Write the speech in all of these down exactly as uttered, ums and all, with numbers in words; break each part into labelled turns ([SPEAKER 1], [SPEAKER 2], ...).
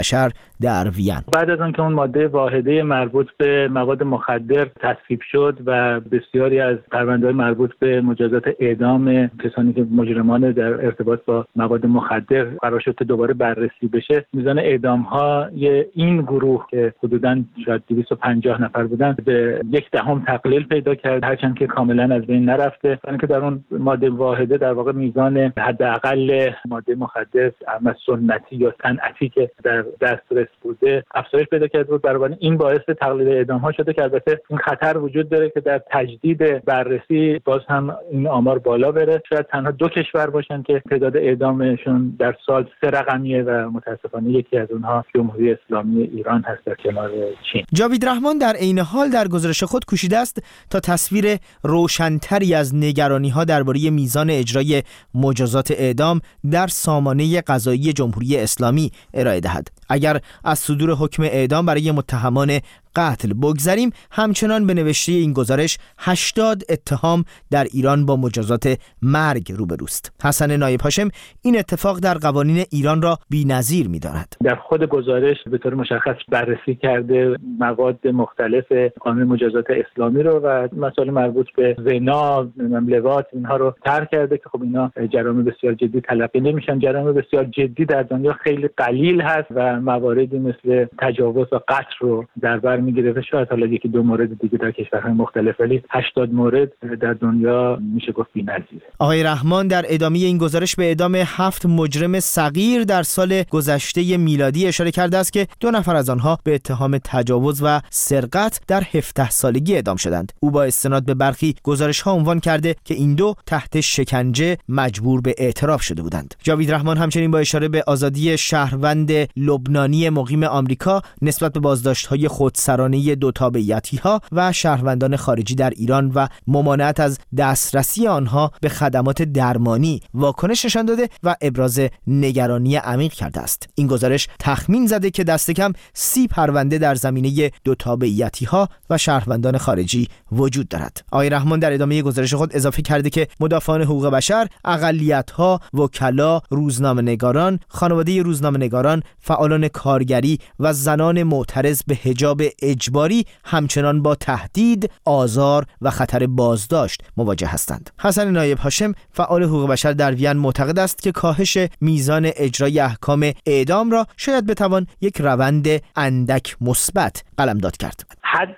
[SPEAKER 1] بشر در وین.
[SPEAKER 2] بعد از آنکه اون ماده واحده مربوط به مواد مخدر تصویب شد و بسیاری از پرونده‌های مربوط به مجازات اعدام کسانی که مجرمان در ارتباط با مواد مخدر قرار شد که دوباره بررسی بشه، میزان اعدام‌ها این گروه که حدوداً شاید دویست و پنجاه نفر بودن به یک دهم تقلیل پیدا کرد، هرچند که کاملا از بین نرفته، چون که در اون ماده واحده در واقع میزان حداقل ماده مخدر اما سنتی یا صنعتی که در دسترس بوده افزایش پیدا کرد بود. برابر این باعث تقلیل اعدام‌ها شده که البته این خطر وجود داره که در تجدید بررسی باز هم این آمار بالا بره. شاید تنها دو کشور باشن که تعداد اعدامشون در سال سه رقمیه و متاسفانه یکی از اونها جمهوری اسلامی ایران هست در کنار چین.
[SPEAKER 1] جاوید رحمان در عین حال در گزارش خود کوشیده است تا تصویر روشن‌تری از نگرانی‌ها درباره میزان اجرای مجازات اعدام در سامانه قضایی جمهوری اسلامی ارائه دهد. اگر از صدور حکم اعدام برای متهمان قتل بگذریم، همچنان به نوشته این گزارش هشتاد اتهام در ایران با مجازات مرگ روبروست. حسن نایب هاشم این اتفاق در قوانین ایران را بی‌نظیر می‌داند.
[SPEAKER 2] در خود گزارش به طور مشخص بررسی کرده مواد مختلف قانون مجازات اسلامی رو و مسائل مربوط به زنا، لواط اینها رو طرح کرده که خب اینا جرایم بسیار جدی تلقی نمیشن. جرایم بسیار جدی در دنیا خیلی قلیل هست و مواردی مثل تجاوز و قتل رو در بر میگیره و شاید حالا یکی دو مورد دیگه در کشورهای مختلف، ولی هشتاد مورد در دنیا میشه گفت بی‌نظیره.
[SPEAKER 1] آقای رحمان در ادامه این گزارش به اعدام هفت مجرم صغیر در سال گذشته میلادی اشاره کرده است که دو نفر از آنها به اتهام تجاوز و سرقت در هفده سالگی اعدام شدند. او با استناد به برخی گزارش‌ها عنوان کرده که این دو تحت شکنجه مجبور به اعتراف شده بودند. جاوید رحمان همچنین با اشاره به آزادی شهروند لبنانی مقیم آمریکا نسبت به بازداشت‌های خودسرانه دو تابعیتی‌ها و شهروندان خارجی در ایران و ممانعت از دسترسی آنها به خدمات درمانی واکنش نشان داده و ابراز نگرانی عمیق کرده است. این گزارش تخمین زده که دست کم سی پرونده در زمینه دو تابعیتی‌ها و شهروندان خارجی وجود دارد. آقای رحمان در ادامه گزارش خود اضافه کرده که مدافعان حقوق بشر، اقلیت‌ها، وکلا، روزنامه‌نگاران، خانواده روزنامه‌نگاران، فعالان کارگری و زنان معترض به حجاب اجباری همچنان با تهدید، آزار و خطر بازداشت مواجه هستند. حسن نایب هاشم فعال حقوق بشر در وین معتقد است که کاهش میزان اجرای احکام اعدام را شاید بتوان یک روند اندک مثبت قلمداد کرد.
[SPEAKER 2] حد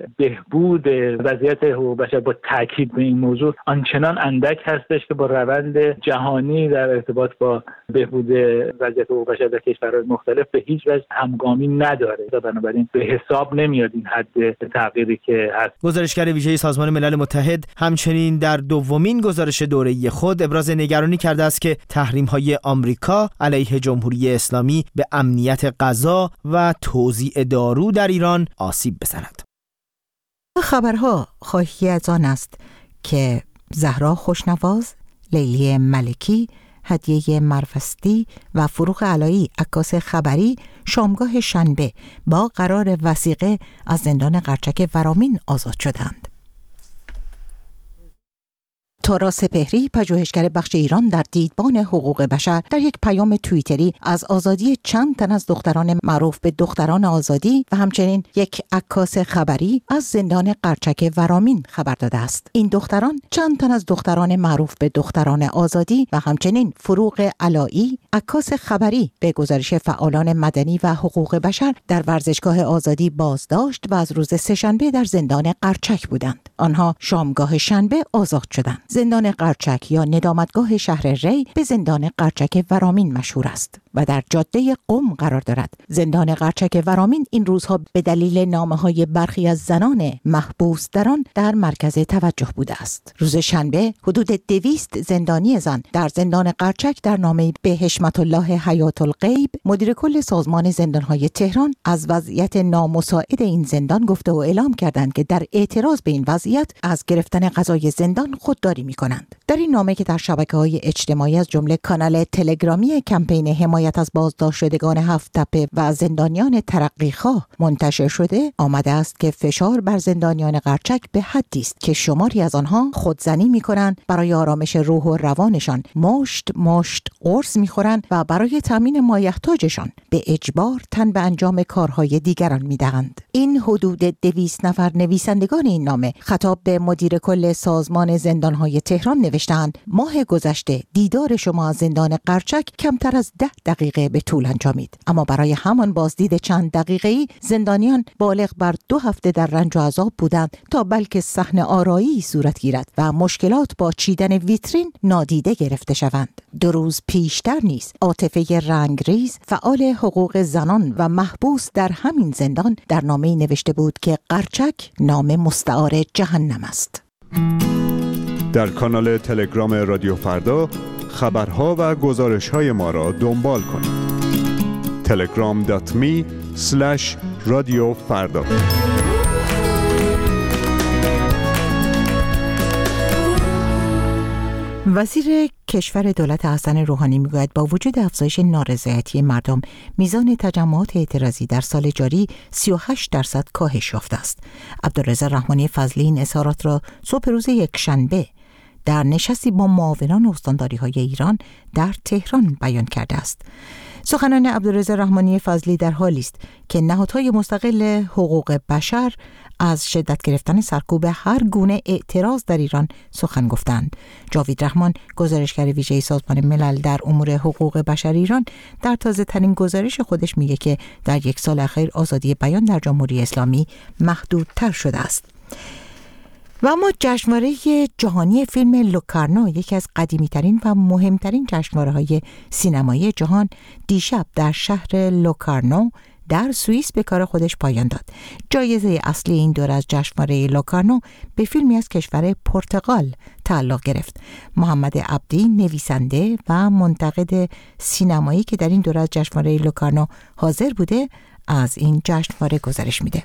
[SPEAKER 2] بهبود وضعیت حقوق بشر با تاکید به این موضوع آنچنان اندک هستش که با روند جهانی در ارتباط با بهبود وضعیت حقوق بشر در کشورهای مختلف به هیچ وجه همگامی نداره و بنابراین به حساب نمیاد این حد تغییری که هست.
[SPEAKER 1] گزارشگر ویژه سازمان ملل متحد همچنین در دومین گزارش دوره‌ای خود ابراز نگرانی کرده است که تحریم‌های آمریکا علیه جمهوری اسلامی به امنیت غذا و توزیع دارو در ایران آسیب بزند.
[SPEAKER 3] خبرها خواهی از آن است که زهرا خوشنواز، لیلی ملکی، هدیه مرفستی و فروغ علایی عکاس خبری شامگاه شنبه با قرار وثیقه از زندان قرچک ورامین آزاد شدند. تارا سپهری، پژوهشگر بخش ایران در دیدبان حقوق بشر، در یک پیام توییتری از آزادی چند تن از دختران معروف به دختران آزادی و همچنین یک عکاس خبری از زندان قرچک ورامین خبر داده است. این دختران چند تن از دختران معروف به دختران آزادی و همچنین فروغ علایی، عکاس خبری، به گزارش فعالان مدنی و حقوق بشر در ورزشگاه آزادی بازداشت و از روز سه‌شنبه در زندان قرچک بودند. آنها شامگاه شنبه آزاد شدند. زندان قرچک یا ندامتگاه شهر ری به زندان قرچک ورامین مشهور است و در جاده قم قرار دارد. زندان قرچک ورامین این روزها به دلیل نامه‌های برخی از زنان محبوس در آن در مرکز توجه بوده است. روز شنبه حدود دویست زندانی زن در زندان قرچک در نامه‌ای به حشمت الله حیات الغیب، مدیر کل سازمان زندان‌های تهران، از وضعیت نامساعد این زندان گفته و اعلام کردند که در اعتراض به این وضعیت وضعیت از گرفتن غذای زندان خودداری می‌کنند. در این نامه که در شبکه‌های اجتماعی از جمله کانال تلگرامی کمپین حمایت از بازداشت شدگان هفت تپه و زندانیان ترقیخواه منتشر شده، آمده است که فشار بر زندانیان قرچک به حدی است که شماری از آنها خودزنی می‌کنند، برای آرامش روح و روانشان مشت مشت قرص می‌خورند و برای تامین مایحتاجشان به اجبار تن به انجام کارهای دیگران می‌دهند. این حدود دویست نفر نویسندگان این نامه خطاب به مدیر کل سازمان زندان‌های تهران نوشتند: ماه گذشته دیدار شما از زندان قرچک کمتر از ده دقیقه به طول انجامید، اما برای همان بازدید چند دقیقه‌ای زندانیان بالغ بر دو هفته در رنج و عذاب بودند تا بلکه صحنه آرایی صورت گیرد و مشکلات با چیدن ویترین نادیده گرفته شوند. دو روز پیشتر نیز عاطفه رنگریز فعال حقوق زنان و محبوس در همین زندان در نامه‌ای نوشته بود که قرچک نام مستعار جهنم است.
[SPEAKER 4] در کانال تلگرام رادیو فردا خبرها و گزارش‌های ما را دنبال کنید. تلگرام دات می اسلش رادیو فردا.
[SPEAKER 3] وزیر کشور دولت حسن روحانی میگوید با وجود افزایش نارضایتی مردم، میزان تجمعات اعتراضی در سال جاری سی و هشت درصد کاهش یافته است. عبدالرضا رحمانی فضلی این اظهارات را صبح روز یکشنبه در نشستی با معاونان استانداری‌های ایران در تهران بیان کرده است. سخنان عبدالرضا رحمانی فضلی در حالی است که نهادهای مستقل حقوق بشر از شدت گرفتن سرکوب هر گونه اعتراض در ایران سخن گفتند. جاوید رحمان، گزارشگر ویژه سازمان ملل در امور حقوق بشر ایران، در تازه ترین گزارش خودش میگه که در یک سال اخیر آزادی بیان در جمهوری اسلامی محدودتر شده است. و اما جشنواره جهانی فیلم لوکارنو، یکی از قدیمی‌ترین و مهمترین جشنواره‌های سینمایی جهان، دیشب در شهر لوکارنو در سوئیس به کار خودش پایان داد. جایزه اصلی این دور از جشنواره لوکارنو به فیلمی از کشور پرتغال تعلق گرفت. محمد عبدی، نویسنده و منتقد سینمایی که در این دور از جشنواره لوکارنو حاضر بوده، از این جشنواره گزارش میده.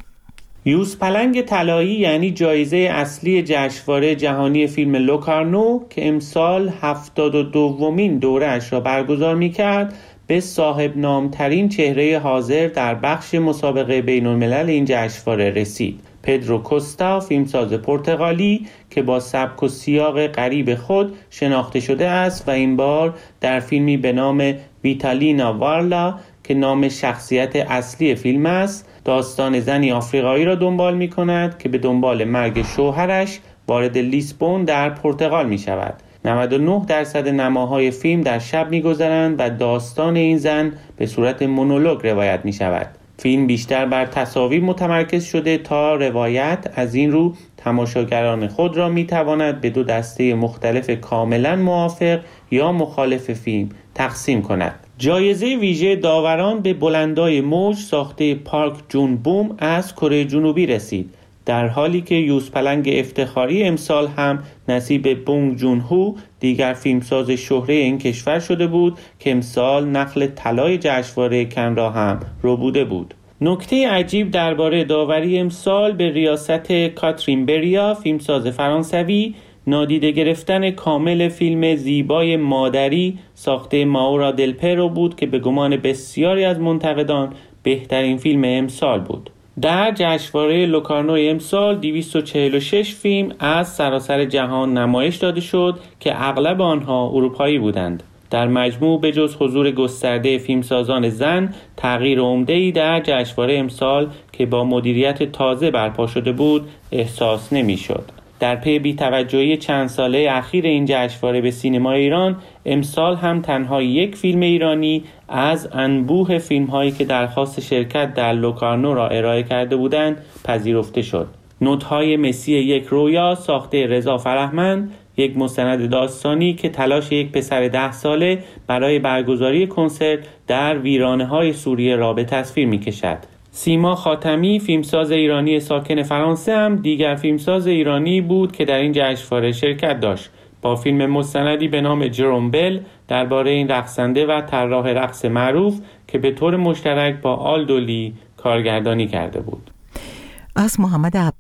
[SPEAKER 5] یوزپلنگ طلایی یعنی جایزه اصلی جشنواره جهانی فیلم لوکارنو که امسال هفتاد و دومین دوره‌اش را برگزار می‌کرد، به صاحب نامترین چهره حاضر در بخش مسابقه بین‌الملل این جشنواره رسید. پدرو کوستا، فیلمساز پرتغالی که با سبک و سیاق غریب خود شناخته شده است و این بار در فیلمی به نام ویتالینا وارلا که نام شخصیت اصلی فیلم است، داستان زنی آفریقایی را دنبال می کند که به دنبال مرگ شوهرش وارد لیسبون در پرتغال می شود. نود و نه درصد نماهای فیلم در شب می گذرند و داستان این زن به صورت مونولوگ روایت می شود. فیلم بیشتر بر تصاویر متمرکز شده تا روایت، از این رو تماشاگران خود را می تواند به دو دسته مختلف کاملا موافق یا مخالف فیلم تقسیم کند. جایزه ویژه داوران به بلندای موج ساخته پارک جون بوم از کره جنوبی رسید، در حالی که یوزپلنگ افتخاری امسال هم نصیب بونگ جون هو، دیگر فیلمساز شهره این کشور شده بود که امسال نخل طلای جشنواره کن را هم ربوده بود. نکته عجیب درباره داوری امسال به ریاست کاترین بریا، فیلمساز فرانسوی، نادیده گرفتن کامل فیلم زیبای مادری ساخته ماورا دل پرو بود که به گمان بسیاری از منتقدان بهترین فیلم امسال بود. در جشنواره لوکارنو امسال دویست و چهل و شش فیلم از سراسر جهان نمایش داده شد که اغلب آنها اروپایی بودند. در مجموع به جز حضور گسترده فیلمسازان زن، تغییر عمده‌ای در جشنواره امسال که با مدیریت تازه برپا شده بود احساس نمی‌شد. در پی بی‌توجهی چند ساله اخیر این جشنواره به سینمای ایران، امسال هم تنها یک فیلم ایرانی از انبوه فیلم‌هایی که درخواست شرکت در لوکارنو را ارائه کرده بودند پذیرفته شد. نوت‌های مسی یک رویا ساخته رضا فرهمند، یک مستند داستانی که تلاش یک پسر ده ساله برای برگزاری کنسرت در ویرانه‌های سوریه را به تصویر می‌کشد. سیما خاتمی، فیلمساز ایرانی ساکن فرانسه، هم دیگر فیلمساز ایرانی بود که در این جشنواره شرکت داشت، با فیلم مستندی به نام جروم بل درباره این رقصنده و طراح رقص معروف که به طور مشترک با آلدو لی کارگردانی کرده بود.
[SPEAKER 3] از محمد عبدی،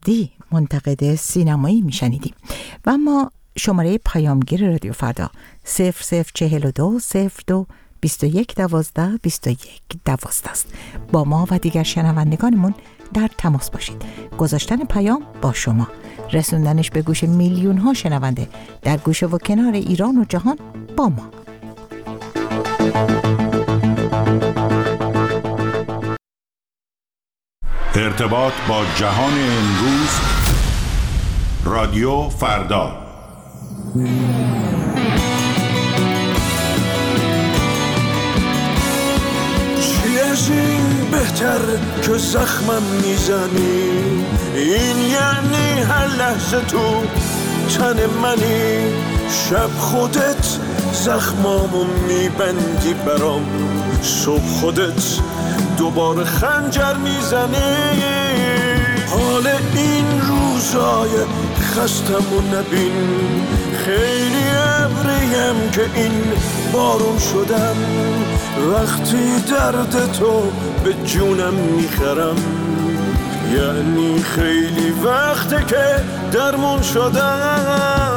[SPEAKER 3] منتقد سینمایی میشنیدیم. و اما شماره پیامگیر رادیو فردا صفر صفر چهل و دو صفر دو بیست و یک دوازده بیست و یک دوازده است. با ما و دیگر شنوندگانمون در تماس باشید. گذاشتن پیام با شما، رسوندنش به گوش میلیون ها شنونده در گوشه و کنار ایران و جهان با ما.
[SPEAKER 6] ارتباط با جهان امروز، رادیو فردا.
[SPEAKER 7] چی از این بهتر که زخمم میزنی، این یعنی هر لحظه تو تن منی، شب خودت زخمامو میبندی برام، صبح خودت دوباره خنجر میزنی. حال این روزای خستمو نبین، خیلی ابریم که این بارون شدم، وقتی درد تو به جونم میخرم، یعنی خیلی وقته که درمون شدم.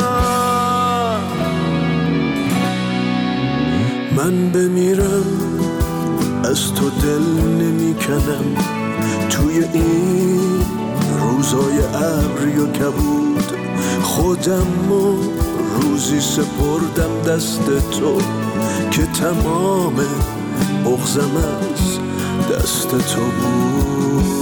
[SPEAKER 7] من بمیرم از تو دل نمی کنم، توی این روزای ابری و کبود، خودم و روزی سپردم دست تو، که تمام بغضم از دست تو بود.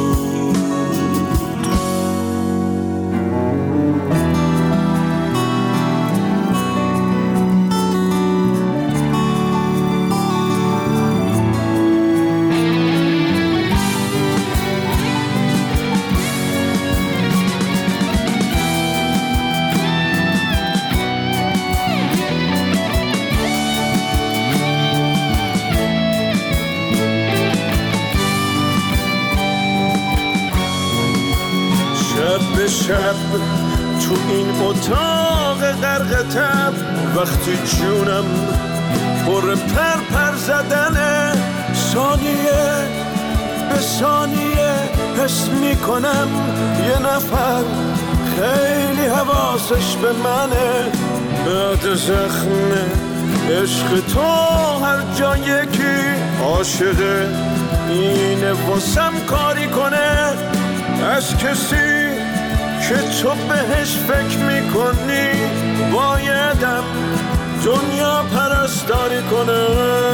[SPEAKER 7] شب تو این اتاق غرق تب، وقتی جونم پر پر پر زدنه، ثانیه به ثانیه حس میکنم یه نفر خیلی حواسش به منه. بعد زخم عشق تو هر جا یکی عاشقه، اینه واسم کاری کنه از کسی که تو بهش فکر میکنی، بایدم دنیا پرستاری کنه.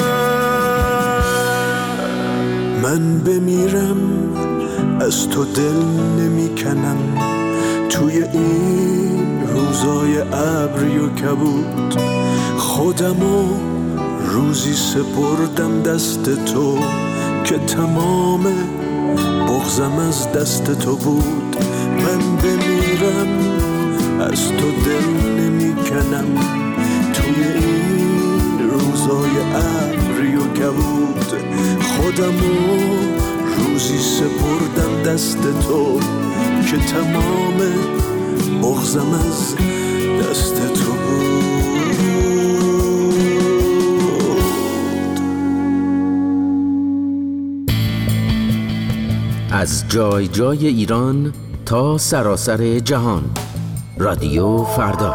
[SPEAKER 7] من بمیرم از تو دل نمیکنم، توی این روزای ابری و کبود، خودمو روزی سپردم دست تو، که تمام بغضم از دست تو بود. من بمیرم از تو دل نمی کنم، توی این روزای ابری و کبود، خودمو روزی سپردم دست تو، که تمام بغضم از دست تو بود.
[SPEAKER 8] از جای جای ایران تا سراسر جهان، رادیو فردا.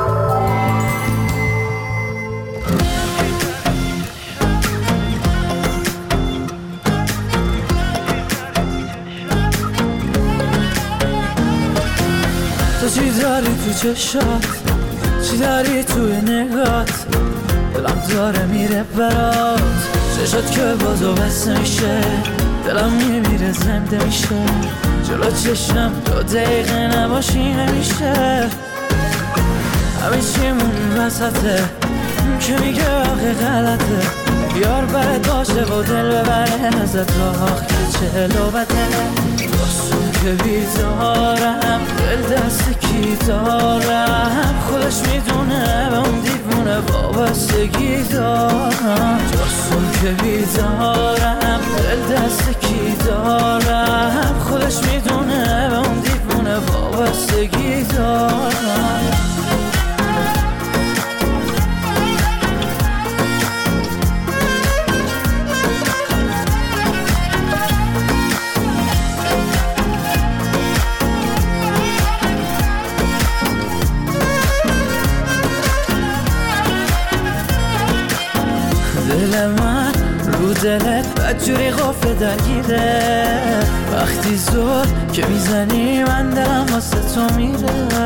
[SPEAKER 9] تو چی داری تو چشات، چی داری توی نگات، دلم داره میره برات، چشات که بازو بس میشه، دلم میمیره زنده میشه، جلو چشم دو دقیقه نباشی نمیشه. همه چیمون وسطه که میگه آخه غلطه، یار برد باشه و دل ببره ازت، آخ که چه لوبته. دستون که بیدارم، دل دست کی دارم، خودش میدونه به اون دیوونه وابستگی دارم. دستون که بیدارم، دل دست کی دارم، خودش میدونه به اون دیوونه وابستگی دارم. بدجوری غفله درگیره وقتی زور که میزنی من دلم واسه تو میره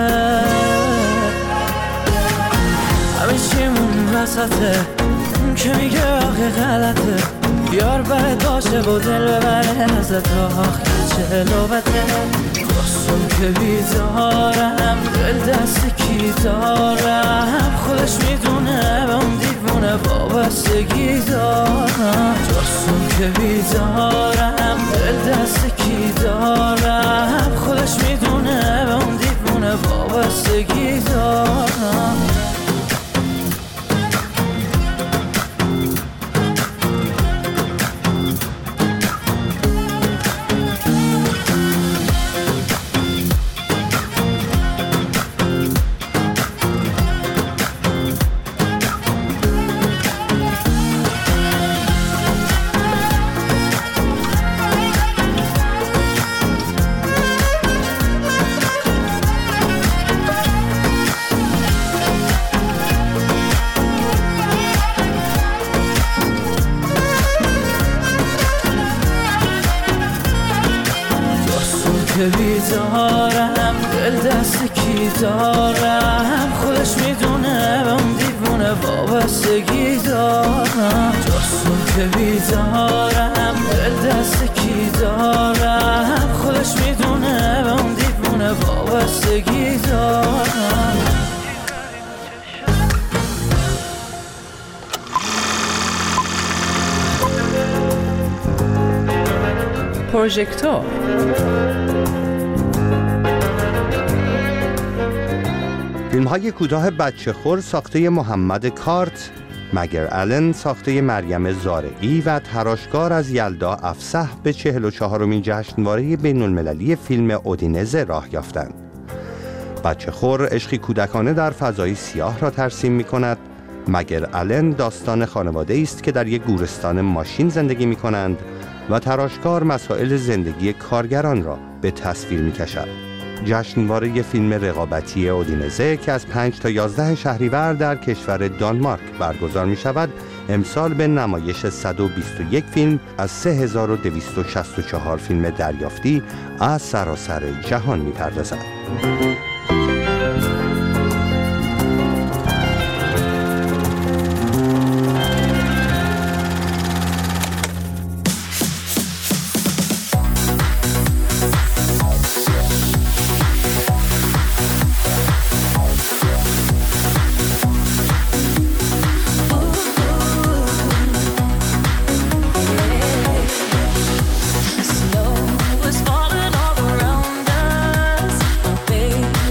[SPEAKER 9] همه چیمون وسطه اون که میگه آخه غلطه بیار برد باشه و دل ببره ازت آخ که چه لوبته خواستم که بیدارم دل دست کی دارم خودش میدونه به اون دیوونه وابستگی دارم خواستم که بیدارم دل دست کی دارم خودش میدونه به اون دیوونه وابستگی دارم که بیدارم دل دست کی دارم خودش میدونه به اون دیوونه وابستگی دارم جاسون که بیدارم دل دست کی دارم خودش میدونه به اون دیوونه وابستگی دارم
[SPEAKER 10] پروژکتور
[SPEAKER 11] فیلم‌های کوتاه بچه‌خور ساخته محمد کارت، مگر آلن ساخته مریم زارعی و تراشکار از یلدا افصح به چهل و چهارمین جشنواره بین‌المللی فیلم اودینزه راه یافتند. بچه‌خور عشقی کودکانه در فضای سیاه را ترسیم می‌کند. مگر آلن داستان خانواده‌ای است که در یک گورستان ماشین زندگی می‌کنند و تراشکار مسائل زندگی کارگران را به تصویر می‌کشد. جشنواره فیلم رقابتی اودینزه که از پنج تا یازده شهریور در کشور دانمارک برگزار می شود امسال به نمایش صد و بیست و یک فیلم از سه هزار و دویست و شصت و چهار فیلم دریافتی از سراسر جهان می پردازد.
[SPEAKER 12] Snow was falling all around us.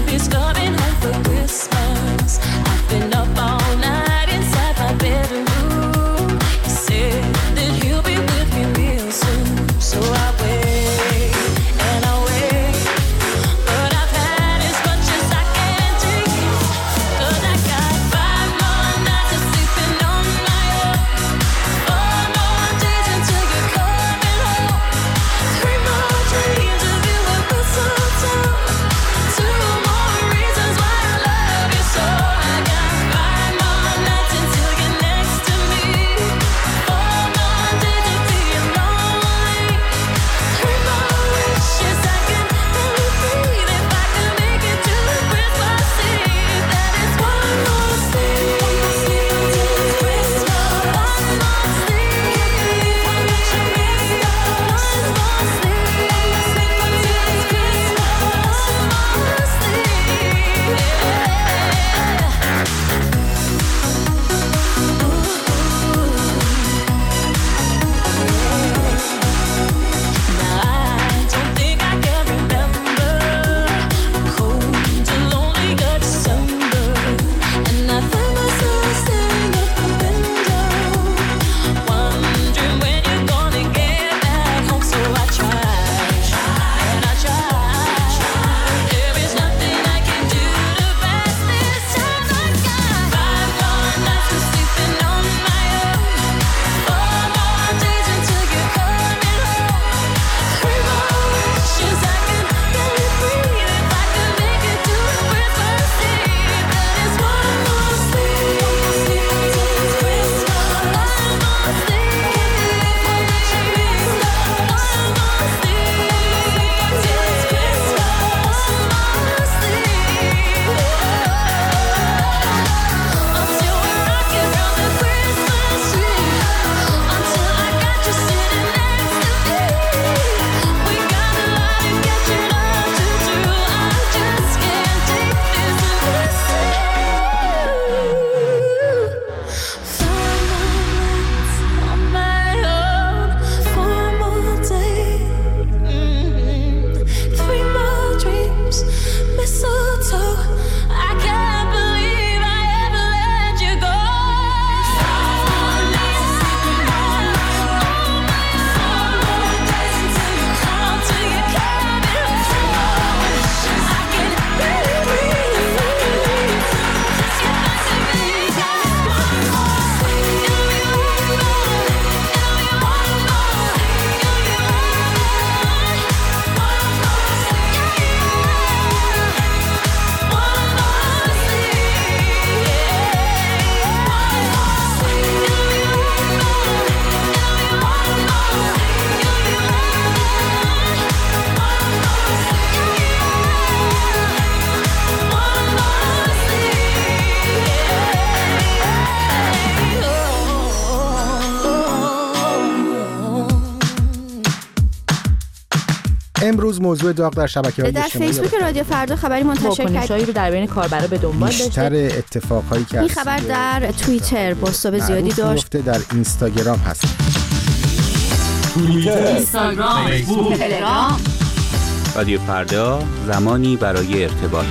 [SPEAKER 12] امروز موضوع داغ در شبکه‌های
[SPEAKER 13] در
[SPEAKER 12] اجتماعی
[SPEAKER 13] فیسبوک رادیو فردا خبری منتشر کرد.
[SPEAKER 3] واکنش‌هایی رو در بین کاربرا به دنبال داشته.
[SPEAKER 12] بیشتر اتفاقایی که
[SPEAKER 13] این خبر در توییتر بازتاب زیادی داشت.
[SPEAKER 12] در اینستاگرام هست.
[SPEAKER 14] توییتر، اینستاگرام، فیسبوک، تلگرام.
[SPEAKER 15] رادیو فردا، زمانی برای ارتباط.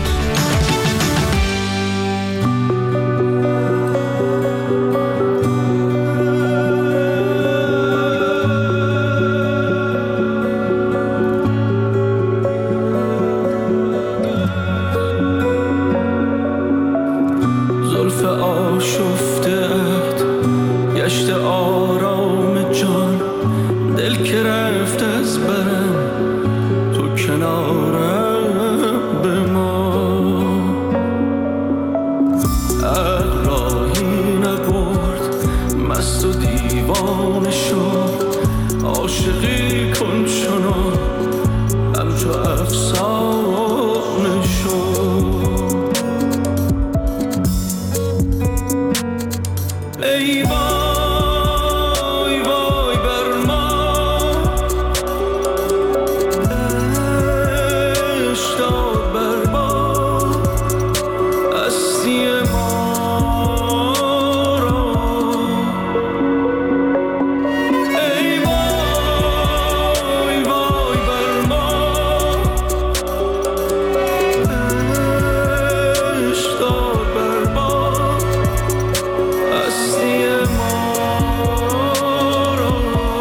[SPEAKER 7] زلف آشفته‌ات گشت آرام جان، دل که رفت از برم تو کنارم بمان. عقل راهی نبرد مست و دیوانه شد، عاشقی کن چنان همچو افسانه شد. ای وای وای بر ما، عشق داد بر ما هستی ما را. ای وای وای بر ما، عشق داد بر ما هستی ما را.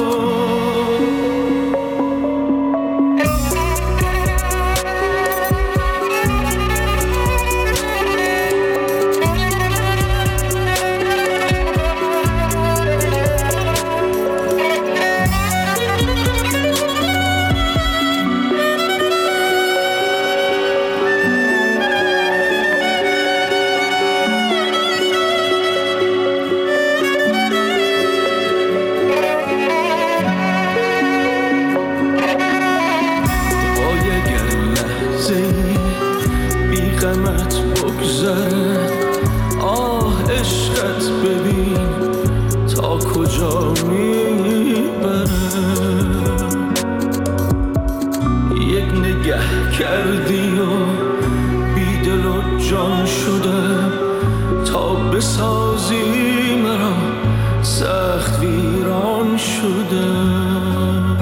[SPEAKER 7] وای اگر لحظه بی غمت بگذرد، آه عشقت ببین تا کجا میبرد. یک نگه کردی و بی دل و جان شدم، تا بسازی مرا سخت ویران شدم.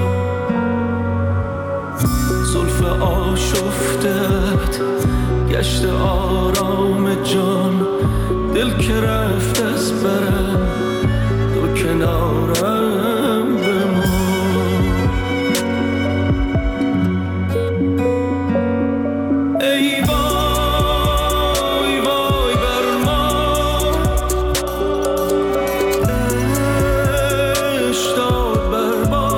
[SPEAKER 7] زلف آشفته‌ات گشت آرام جان، دل که رفت از برم تو کنارم بمان. ای وای وای بر ما، عشق داد بر ما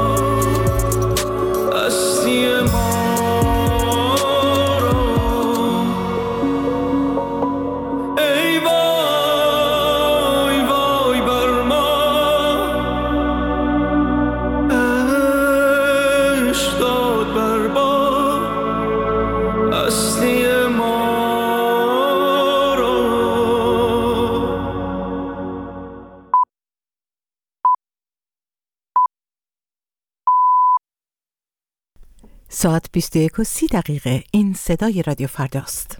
[SPEAKER 7] هستی ما را. ای وای وای بر ما، عشق داد بر ما هستی ما را.
[SPEAKER 3] ساعت بیست و یک و سی دقیقه. این صدای رادیو فرداست.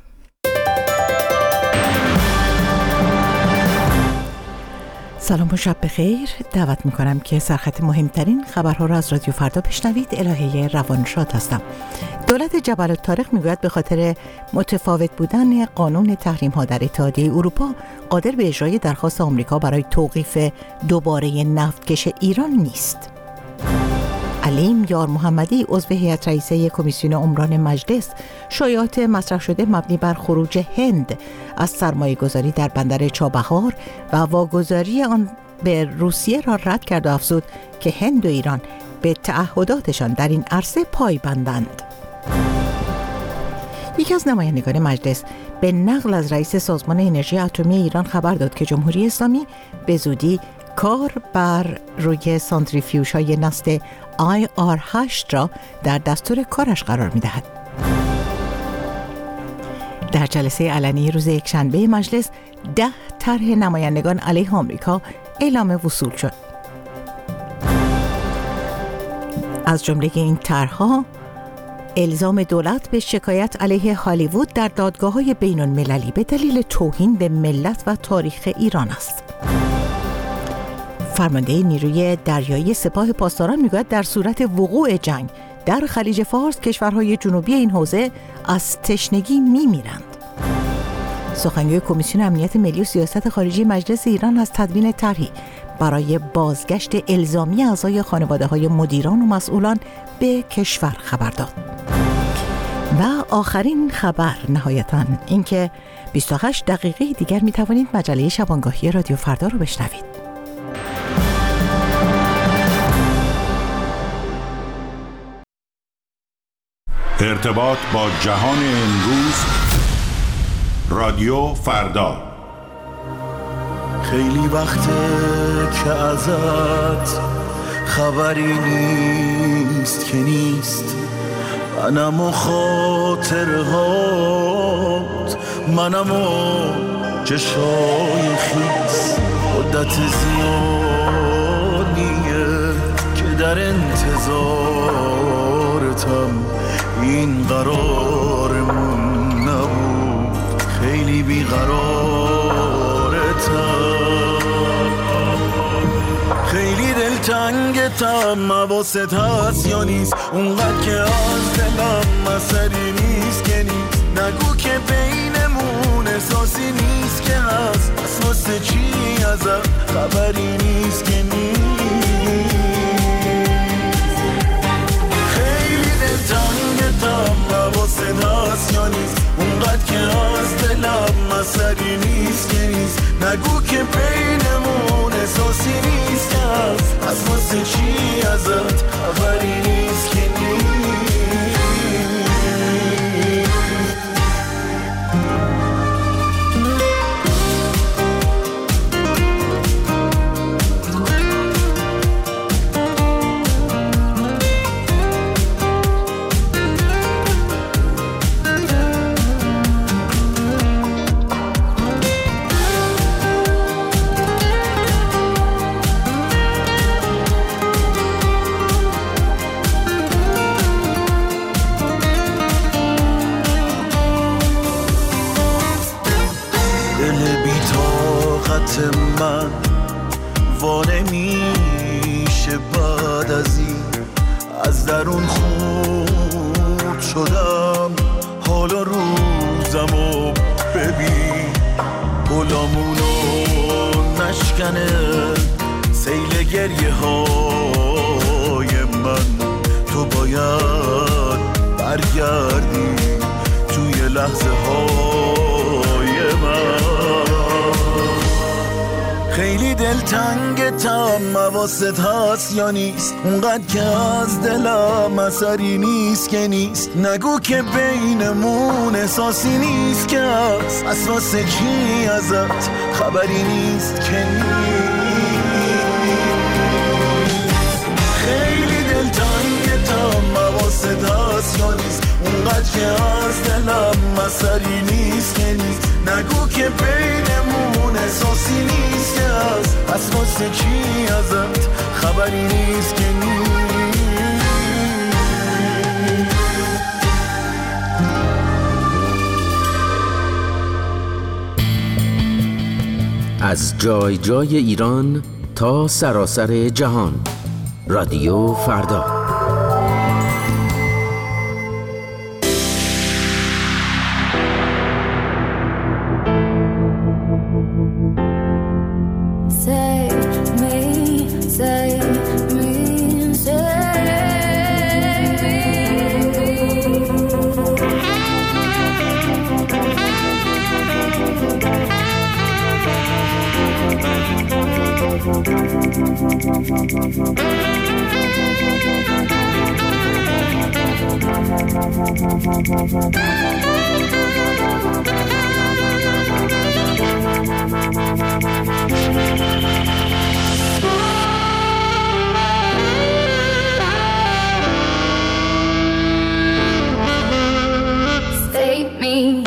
[SPEAKER 3] سلام و شب بخیر. دعوت میکنم که سرخط مهمترین خبرها را از رادیو فردا بشنوید. الهه روانشاد هستم. دولت جبل الطارق میگوید به خاطر متفاوت بودن قانون تحریم ها در اتحادیه اروپا قادر به اجرای درخواست آمریکا برای توقیف دوباره نفتکش ایران نیست. علیم یار محمدی عضو هیئت رئیسه کمیسیون عمران مجلس شایعات مطرح شده مبنی بر خروج هند از سرمایه گذاری در بندر چابهار و واگذاری آن به روسیه را رد کرد و افزود که هند و ایران به تعهداتشان در این عرصه پایبندند. یکی از نمایندگان مجلس به نقل از رئیس سازمان انرژی اتمی ایران خبر داد که جمهوری اسلامی به زودی کار بر روی سانتریفیوژهای نسل آی آر هشت را در دستور کارش قرار می‌دهد. در جلسه علنی روز یکشنبه مجلس ده طرح نمایندگان علیه آمریکا اعلام وصول شد. از جمله این طرح‌ها الزام دولت به شکایت علیه هالیوود در دادگاه‌های بین‌المللی به دلیل توهین به ملت و تاریخ ایران است. فرمانده نیروی دریایی سپاه پاسداران میگوید در صورت وقوع جنگ در خلیج فارس کشورهای جنوبی این حوزه از تشنگی میمیرند. سخنگوی کمیسیون امنیت ملی و سیاست خارجی مجلس ایران از تدوین طرحی برای بازگشت الزامی اعضای خانواده‌های مدیران و مسئولان به کشور خبر داد. و آخرین خبر نهایتاً اینکه بیست و هشت دقیقه دیگر می توانید مجله شبانگاهی رادیو فردا رو بشنوید.
[SPEAKER 6] ارتباط با جهان امروز رادیو فردا.
[SPEAKER 7] خیلی وقته که ازت خبری نیست که نیست، منم و خاطرهات، منم و چشای خیس. مدت زیادیه که در انتظارتم، این قرارمون نبود، خیلی بیقرارتم، خیلی دلتنگتم. حواست هست یا نیست اونقدر که از دلم مسئله نیست که نیست، نگو که بینمون احساسی نیست که هست، پس واسه چی ازم خبری نیست که نیست. خیلی دلتنگتم، حواست هست یا نیست اونقدر که از دلم مسئله نیست که نیست، نگو که بینمون احساسی نیست که هست، پس واسه چی ازت خبری نیست که نیست. من وانه میشه بعد از این، از درون خورد شدم، حالا روزمو ببین، گلامونو نشکنه سیل گریه های من، تو باید برگردی توی لحظه های من. خیلی دلتنگتم، حواست هست یا نیست اونقدر که از دلم اثری نیست که نیست، نگو که بینمون احساسی نیست که هست، پس واسه چی ازت خبری نیست که نیست. خیلی دلتنگتم، حواست هست یا نیست اونقدر که از دلم اثری نیست که نیست، نگو که بینمون احساسی نیست که هست، پس واسه چی ازت خبری نیست که نیست.
[SPEAKER 8] از جای جای ایران تا سراسر جهان، رادیو فردا.
[SPEAKER 16] Save me.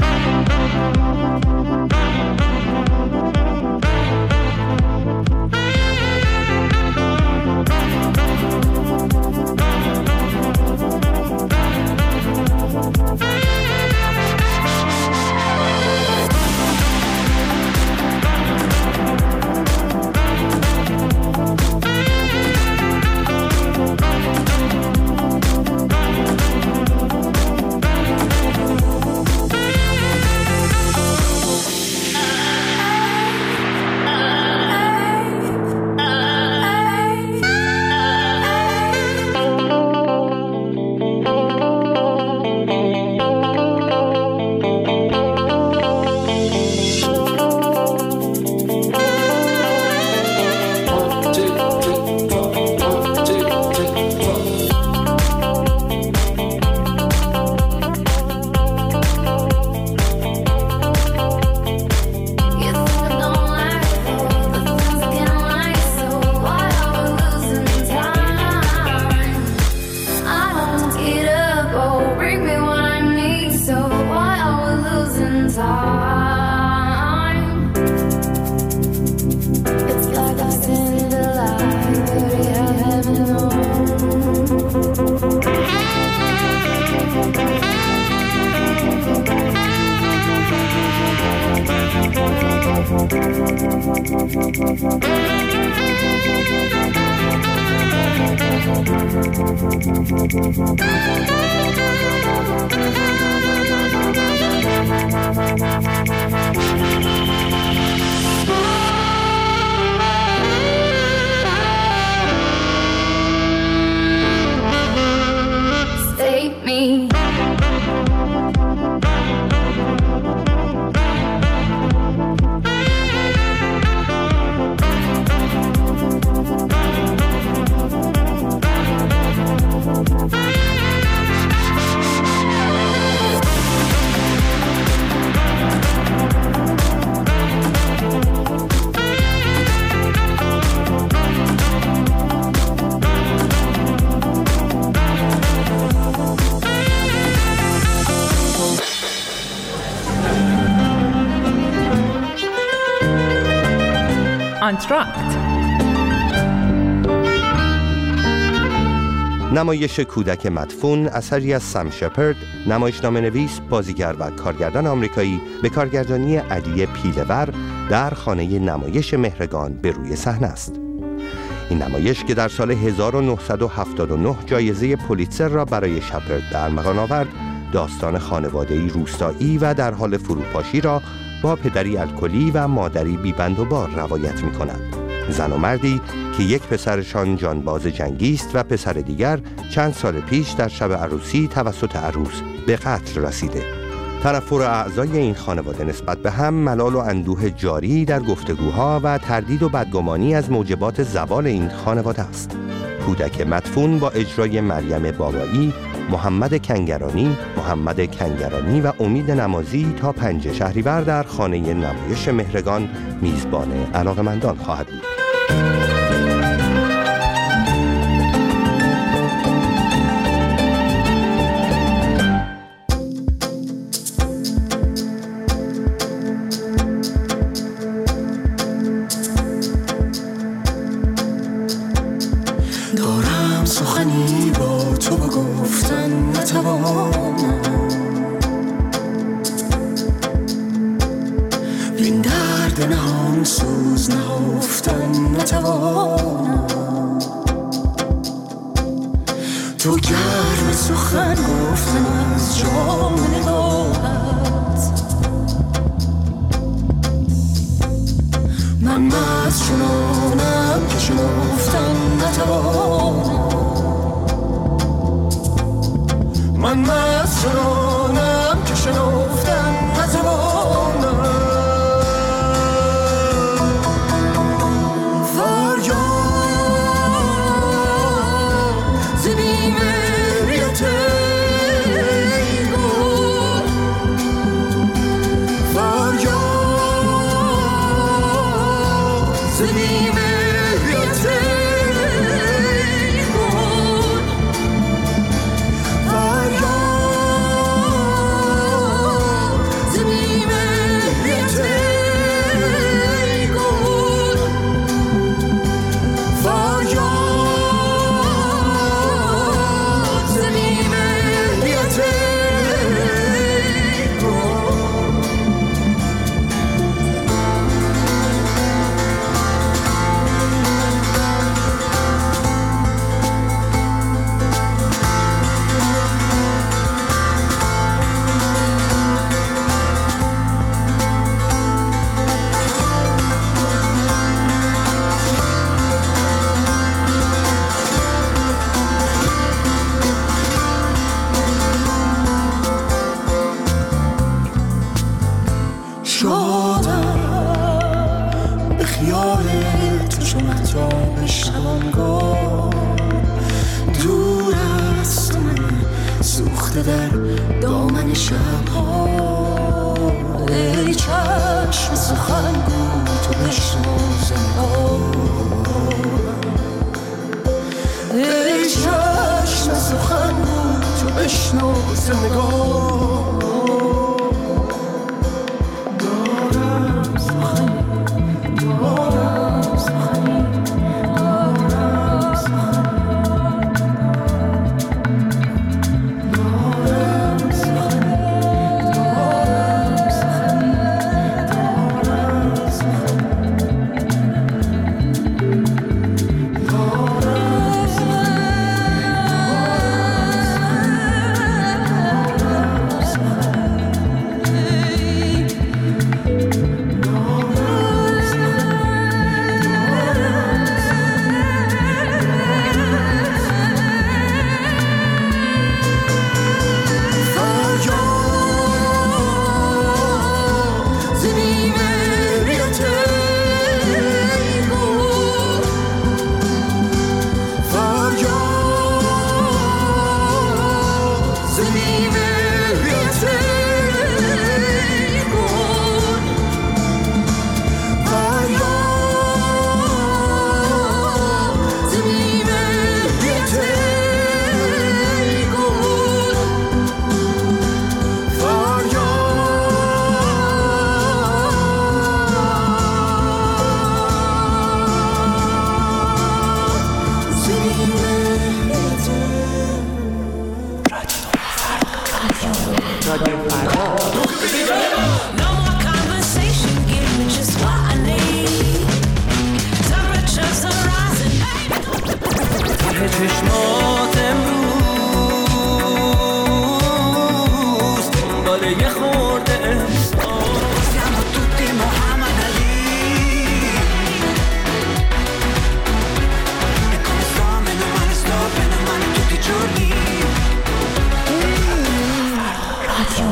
[SPEAKER 16] Save me.
[SPEAKER 10] آنتراکت.
[SPEAKER 11] نمایش کودک مدفون اثری از سم شپرد، نمایشنامه نویس، بازیگر و کارگردان آمریکایی، به کارگردانی علی پیله‌ور در خانه نمایش مهرگان به روی صحنه است. این نمایش که در سال هزار و نهصد و هفتاد و نه جایزه پولیتزر را برای شپرد در ارمغان آورد، داستان خانواده‌ای روستایی و در حال فروپاشی را با پدری الکلی و مادری بیبند و بار روایت می‌کند. زن و مردی که یک پسرشان جانباز جنگی است و پسر دیگر چند سال پیش در شب عروسی توسط عروس به قتل رسیده. تنفر اعضای این خانواده نسبت به هم، ملال و اندوه جاری در گفتگوها و تردید و بدگمانی از موجبات زوال این خانواده است. کودک مدفون با اجرای مریم بابایی، محمد کنگرانی، محمد کنگرانی و امید نمازی تا پنج شهریور در خانه نمایش مهرگان میزبان علاقه‌مندان خواهد بود.
[SPEAKER 7] دارم سخنی با تو با گفتن نتوانم، این درد نهان سوز نهفتن نتوانم. تو گرم سخن گفتن از جام نگاهت، من مست چنانم که شنفتن نتوانم. من مست چنانم که شنفتن نتوانم. فریاد ز بی‌مهریت ای گل، فریاد ز بی‌مهریت ای گل، فریاد ز بی‌مهریت ای گل، فریاد ز بی‌مهریت ای گل. شادم به خیال تو چو مهتاب شبانگاه، دور است من سوخته در دامن شبها. ای چشم سخنگو تو بشنو زنگاه، ای چشم سخنگو تو بشنو زنگاه.
[SPEAKER 9] رادیو فردا. ته چشمات امروز دنبال یه خورده احساس siamo tutti Muhammad Ali e come sto meno male sto bene male tutti i giorni Radio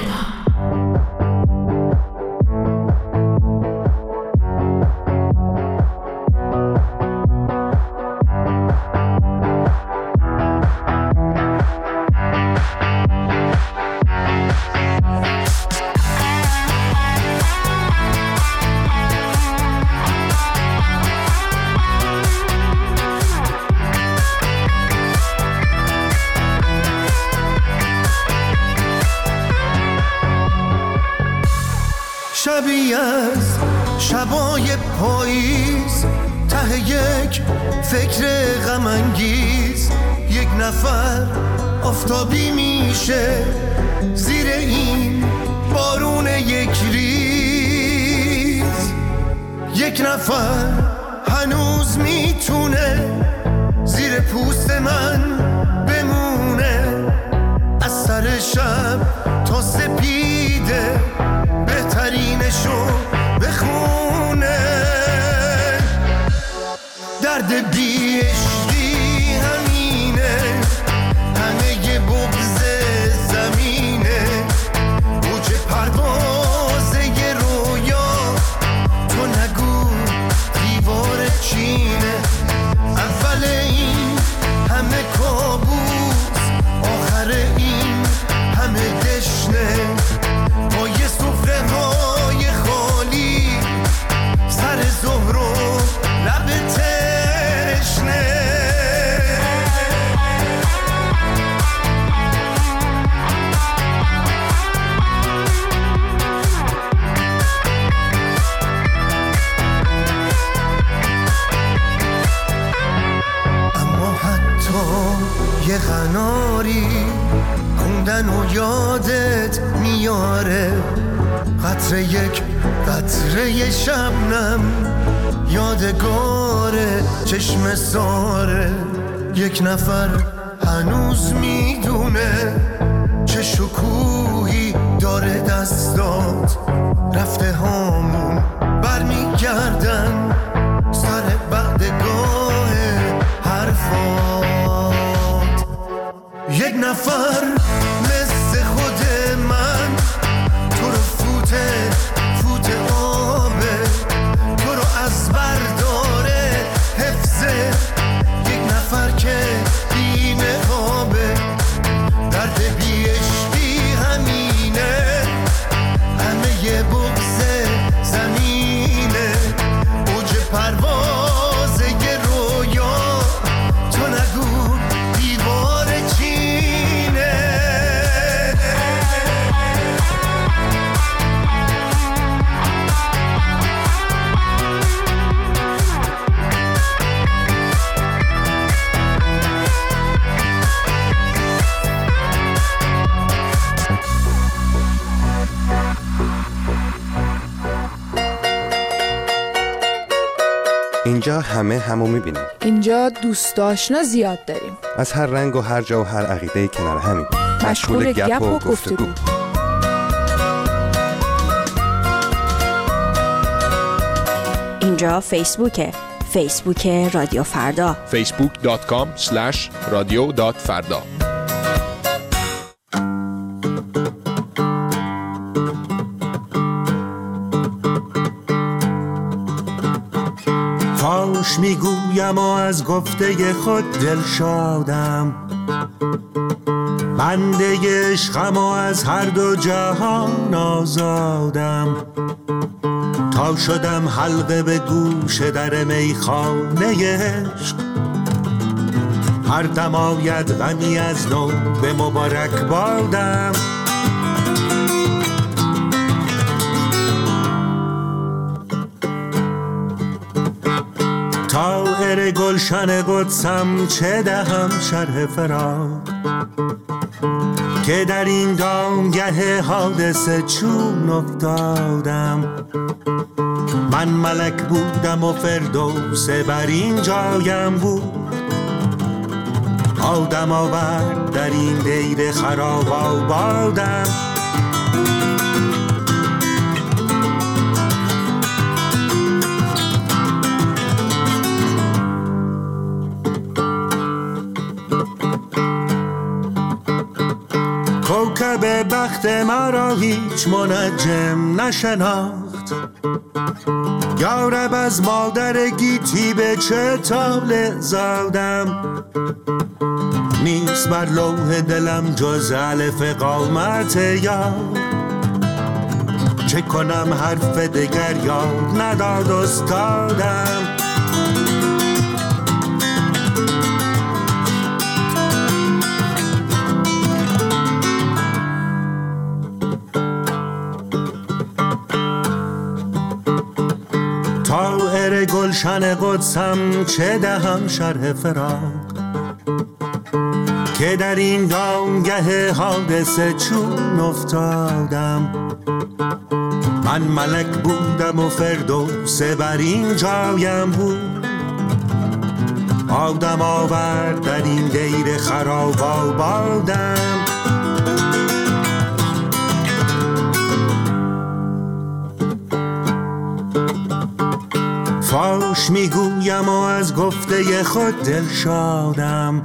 [SPEAKER 17] شبیه از شبای پاییز ته یک فکر غم انگیز یک نفر آفتابی میشه زیر این بارون یک ریز یک نفر هنوز میتونه زیر پوست من بمونه از سر شب تا سپیده بهترینشو بخونه درد بی عشقی همینه همه یه بغض زمینه موج پرواز یه رویا تو نگو دیوار چینه اول این همه کابوس آخر این همه دشنه با یه سفره های خالی سر ظهر و لب تشنه اما حتی یه قناری خوندن و یادت میاره قطره یک قطره شبنم یادگاره چشم ساره یک نفر هنوز میدونه چه شکوهی داره دستات رفته هامون برمیگردن سر بعدگاه حرفات یک نفر مثل خود من تو رو فوته فوت آبه تو رو از برداره حفظه یک نفر که بی نقابه درد بی عشقی همینه همه یه بغض زمینه اوج پرواز یه رویا تو نگو دیوار چینه
[SPEAKER 11] اینجا همه همو میبینیم.
[SPEAKER 10] اینجا دوست آشنا زیاد داریم.
[SPEAKER 11] از هر رنگ و هر جا و هر عقیده کنار همیم.
[SPEAKER 10] مشغول گپ و گفتگو.
[SPEAKER 13] اینجا فیسبوکه. فیسبوک رادیو فردا.
[SPEAKER 18] فیسبوک دات کام اسلش رادیو دات فردا.
[SPEAKER 19] فاش میگویم و از گفته خود دل شادم بنده عشقم و از هر دو جهان آزادم تا شدم حلقه به گوش در میخانه عشق هر دم آید غمی از نو به مبارک بادم طائر گلشن قدسم چه دهم شرح فراق که در این دامگه حادثه چون افتادم. من ملک بودم و فردوس بر این جایم بود، آدم آورد در این دیر خراب آبادم. کوکب بخت مرا هیچ منجم نشناخت، یارب از مادر گیتی به چه طالع زادم. نیست بر لوح دلم جز الف قامت یاد، چه کنم حرف دگر یاد نداد استادم. طائر گلشن قدسم چه دهم شرح فراق، که در این دامگه حادثه چون افتادم. من ملک بودم و فردوس بر این جایم بود، آدم آورد در این دیر خراب آبادم. فاش میگویم و از گفته خود دل شادم،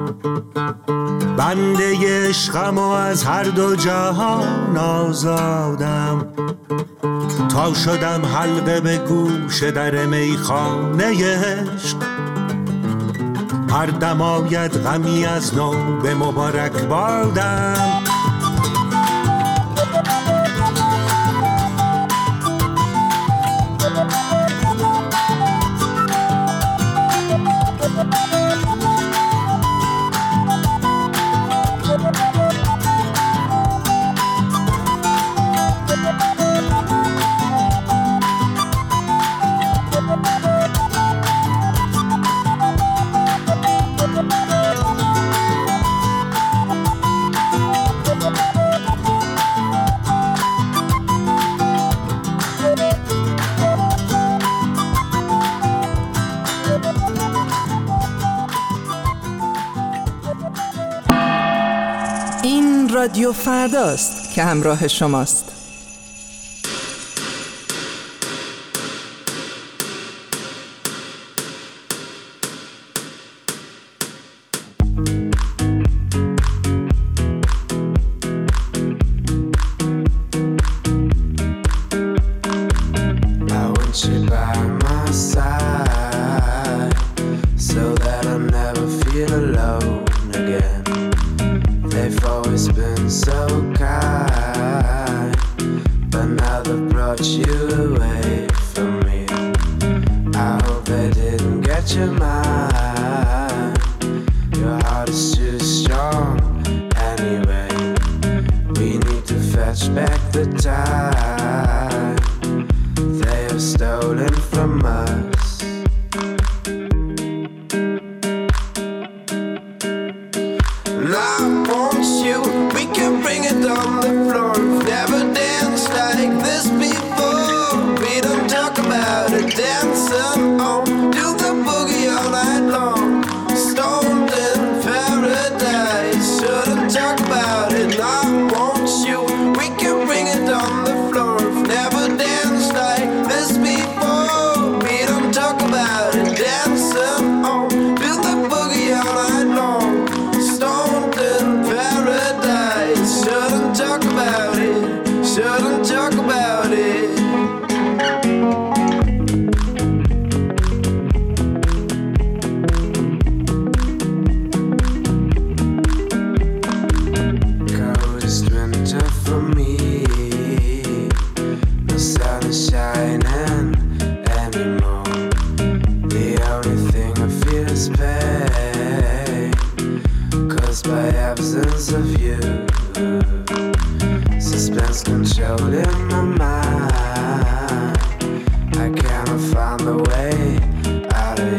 [SPEAKER 19] بنده عشقم و از هر دو جهان آزادم. تا شدم حلقه به گوش در میخانه عشق، هر دم آید غمی از نو به مبارک بادم.
[SPEAKER 10] رادیو فرداست که همراه شماست.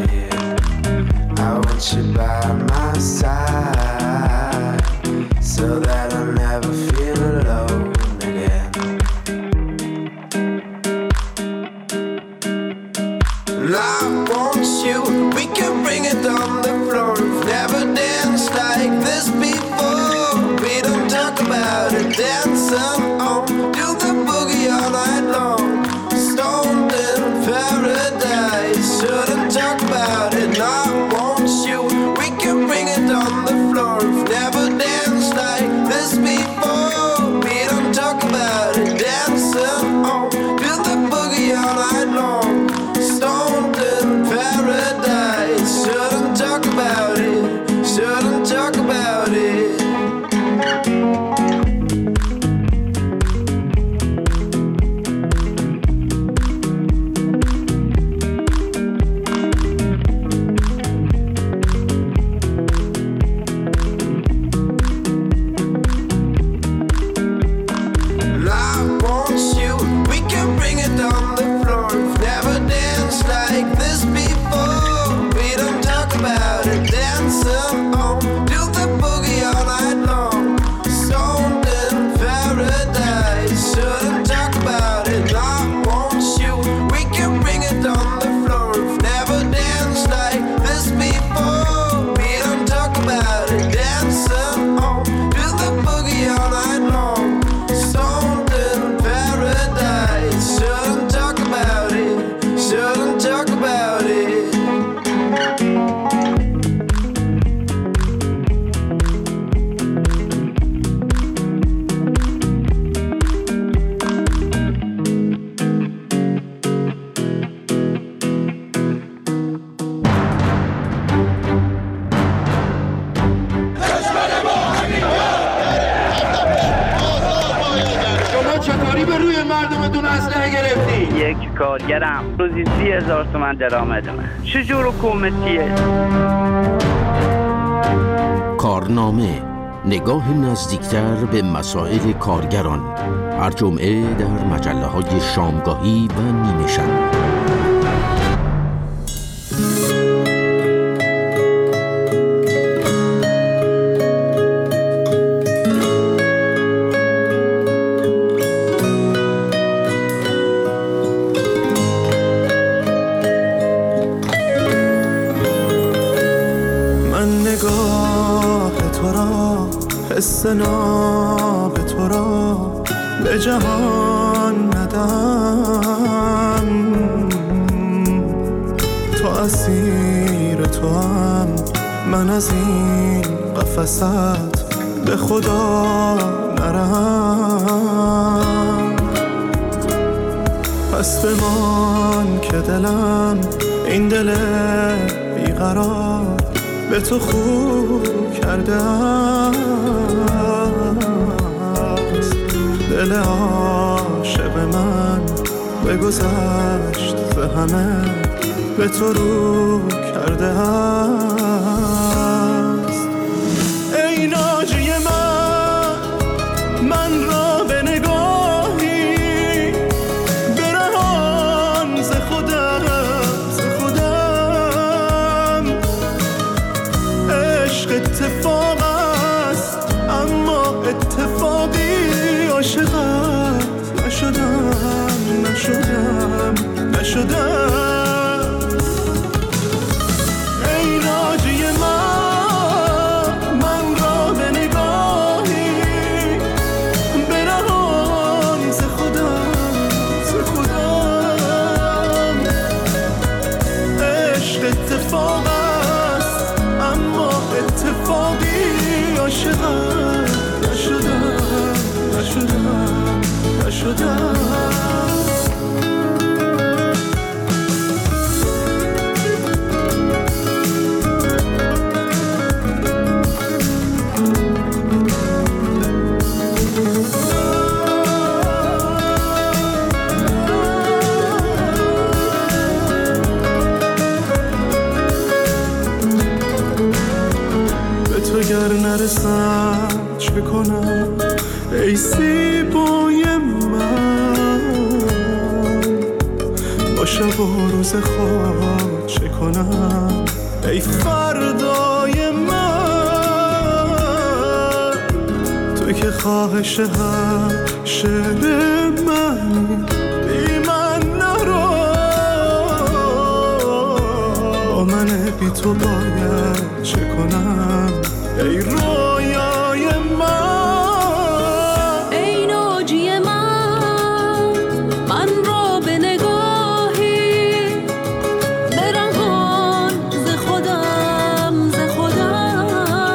[SPEAKER 20] So that I never feel alone again. And I want you, we can bring it on the floor. We've never danced like this before. We don't talk about it, dancing on, do the boogie all night long. Stoned in paradise, shouldn't talk about it. And I want you, we can bring it on the floor. We've never danced like this before. We don't talk about it, dancing on, do the boogie all night long. Stoned in paradise, shouldn't talk about it, shouldn't talk about it.
[SPEAKER 21] کارگرم روزی سی هزار تومن درآمدمه. چجور حکومتیه؟
[SPEAKER 8] کارنامه، نگاه نزدیکتر به مسائل کارگران، هر جمعه در مجله های شامگاهی و نیمه شب.
[SPEAKER 17] حس ناب تو را به جهان ندم، تو اسیر تو هم، من از این قفست به خدا نرم. پس بمان که دلم این دل بیقرار به تو خوب کرده است. دل عاشق من بگذشت ز همه به تو رو کرده است. ای ناجی من، من را به نگاهی برهان ز خودم، ز خودم. عشق اتفاق است اما اتفاقی عاشقت نشدم، نشدم، نشدم. ای ناجی من، من را به نگاهی برهان ز خودم، ز خودم. عشق اتفاق است اما اتفاقی عاشقت نشدم، نشدم، نشدم. اگر نرسم چه کنم ای زیبای من، با شب و روز خود چه کنم ای فردای من. تو که خواهش هر شعر من بی من نرو، با من بی تو باید چه کنم ای رویای من،
[SPEAKER 2] ای ناجی من، من را به نگاهی برهان ز خودم ز خودم،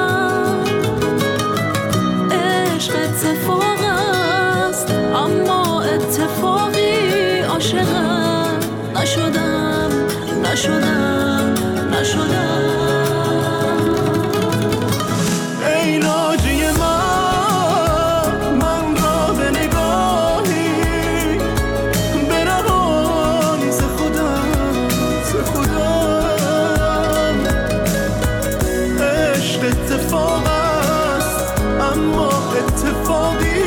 [SPEAKER 2] عشق اتفاق است اما اتفاقی عاشقم نشدم نشدم نشدم.
[SPEAKER 17] ای ناجی من، من را به نگاهی برهان ز خودم ز خودم، عشق اتفاق است اما اتفاقی